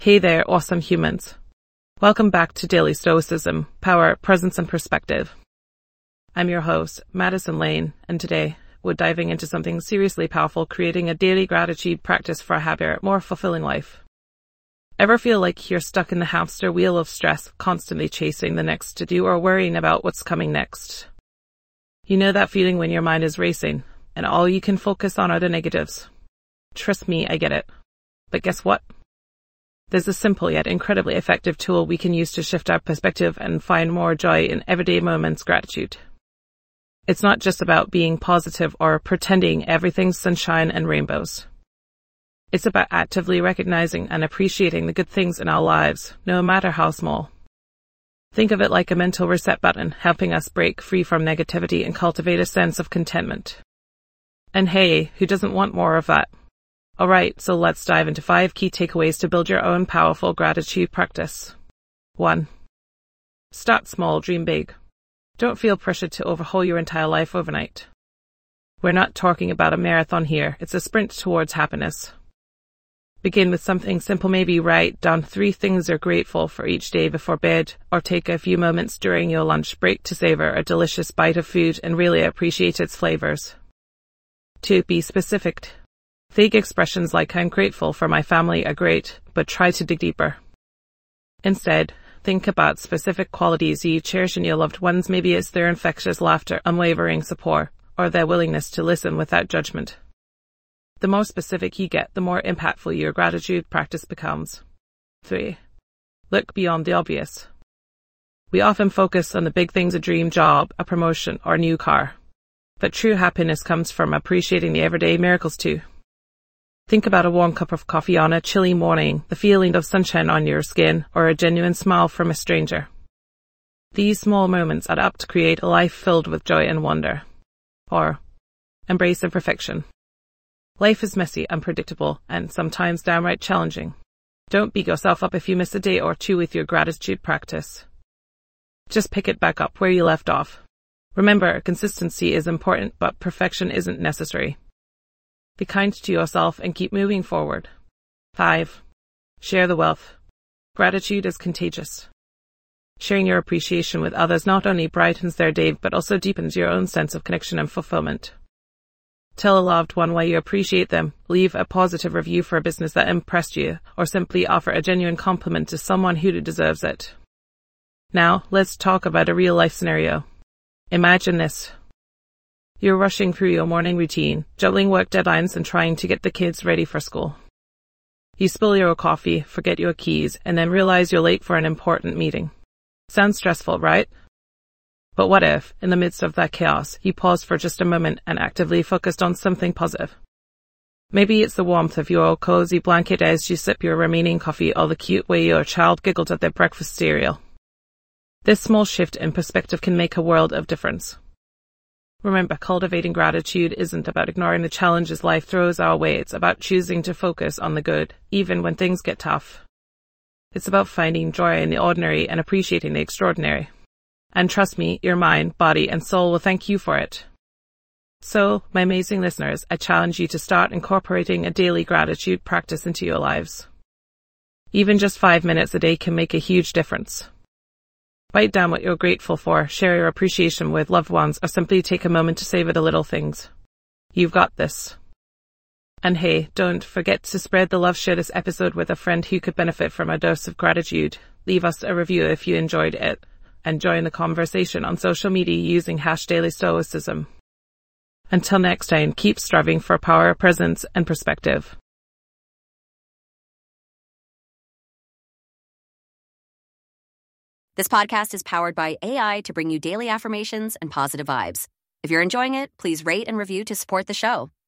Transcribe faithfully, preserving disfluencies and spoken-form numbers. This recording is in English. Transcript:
Hey there, awesome humans. Welcome back to Daily Stoicism, Power, Presence, and Perspective. I'm your host, Madison Lane, and today we're diving into something seriously powerful, creating a daily gratitude practice for a happier, more fulfilling life. Ever feel like you're stuck in the hamster wheel of stress, constantly chasing the next to-do or worrying about what's coming next? You know that feeling when your mind is racing, and all you can focus on are the negatives. Trust me, I get it. But guess what? There's a simple yet incredibly effective tool we can use to shift our perspective and find more joy in everyday moments: gratitude. It's not just about being positive or pretending everything's sunshine and rainbows. It's about actively recognizing and appreciating the good things in our lives, no matter how small. Think of it like a mental reset button, helping us break free from negativity and cultivate a sense of contentment. And hey, who doesn't want more of that? Alright, so let's dive into five key takeaways to build your own powerful gratitude practice. one. Start small, dream big. Don't feel pressured to overhaul your entire life overnight. We're not talking about a marathon here, it's a sprint towards happiness. Begin with something simple, maybe write down three things you're grateful for each day before bed, or take a few moments during your lunch break to savor a delicious bite of food and really appreciate its flavors. two. Be specific. Vague expressions like "I'm grateful for my family" are great, but try to dig deeper. Instead, think about specific qualities you cherish in your loved ones. Maybe it's their infectious laughter, unwavering support, or their willingness to listen without judgment. The more specific you get, the more impactful your gratitude practice becomes. three. Look beyond the obvious. We often focus on the big things: a dream job, a promotion, or a new car. But true happiness comes from appreciating the everyday miracles too. Think about a warm cup of coffee on a chilly morning, the feeling of sunshine on your skin, or a genuine smile from a stranger. These small moments add up to create a life filled with joy and wonder. Or, embrace imperfection. Life is messy, unpredictable, and sometimes downright challenging. Don't beat yourself up if you miss a day or two with your gratitude practice. Just pick it back up where you left off. Remember, consistency is important, but perfection isn't necessary. Be kind to yourself and keep moving forward. five. Share the wealth. Gratitude is contagious. Sharing your appreciation with others not only brightens their day, but also deepens your own sense of connection and fulfillment. Tell a loved one why you appreciate them, leave a positive review for a business that impressed you, or simply offer a genuine compliment to someone who deserves it. Now, let's talk about a real-life scenario. Imagine this. You're rushing through your morning routine, juggling work deadlines and trying to get the kids ready for school. You spill your coffee, forget your keys, and then realize you're late for an important meeting. Sounds stressful, right? But what if, in the midst of that chaos, you paused for just a moment and actively focused on something positive? Maybe it's the warmth of your cozy blanket as you sip your remaining coffee, or the cute way your child giggled at their breakfast cereal. This small shift in perspective can make a world of difference. Remember, cultivating gratitude isn't about ignoring the challenges life throws our way. It's about choosing to focus on the good, even when things get tough. It's about finding joy in the ordinary and appreciating the extraordinary. And trust me, your mind, body, and soul will thank you for it. So, my amazing listeners, I challenge you to start incorporating a daily gratitude practice into your lives. Even just five minutes a day can make a huge difference. Write down what you're grateful for, share your appreciation with loved ones, or simply take a moment to savor the little things. You've got this. And hey, don't forget to spread the love. Share this episode with a friend who could benefit from a dose of gratitude. Leave us a review if you enjoyed it, and join the conversation on social media using hash Daily Stoicism. Until next time, keep striving for power, presence, and perspective. This podcast is powered by A I to bring you daily affirmations and positive vibes. If you're enjoying it, please rate and review to support the show.